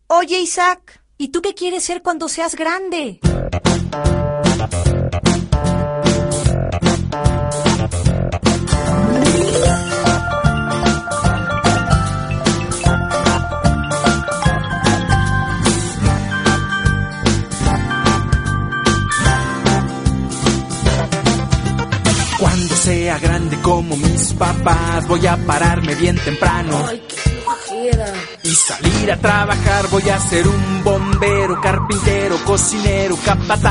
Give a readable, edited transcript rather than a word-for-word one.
Oye, Isaac, ¿y tú qué quieres ser cuando seas grande? Cuando sea grande como mis papás, voy a pararme bien temprano. Ay, qué flojera. Y salir a trabajar, voy a ser un bombero, carpintero, cocinero, capataz.